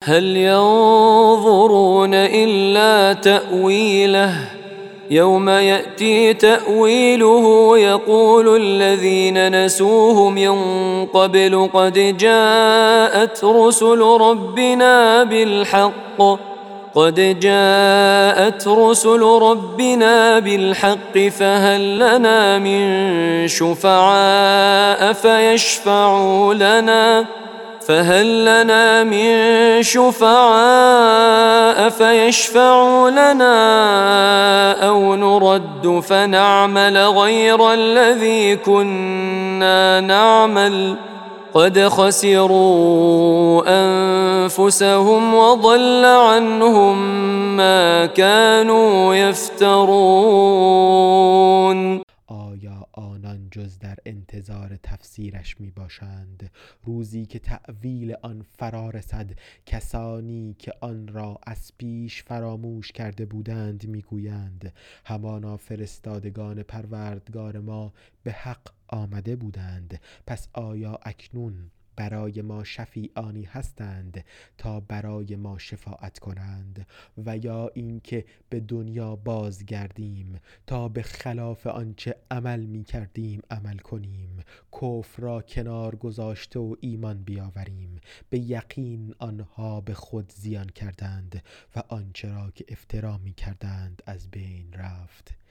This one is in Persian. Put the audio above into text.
هل ينظرون إلا تأويله يوم يأتي تأويله يقول الذين نسوه من قبل قد جاءت رسل ربنا بالحق فهل لنا من شفعاء فيشفعوا لنا أو نرد فنعمل غير الذي كنا نعمل قد خسروا أنفسهم وضل عنهم ما كانوا يفترون. آیا آنان جز در انتظار تفسیرش می باشند؟ روزی که تأویل آن فرا رسد، کسانی که آن را از پیش فراموش کرده بودند می گویند همانا فرستادگان پروردگار ما به حق آمده بودند، پس آیا اکنون برای ما شفیعانی هستند تا برای ما شفاعت کنند؟ و یا اینکه به دنیا بازگردیم تا به خلاف آنچه عمل می کردیم عمل کنیم، کفر را کنار گذاشته و ایمان بیاوریم. به یقین آنها به خود زیان کردند و آنچه را که افترا می کردند از بین رفت.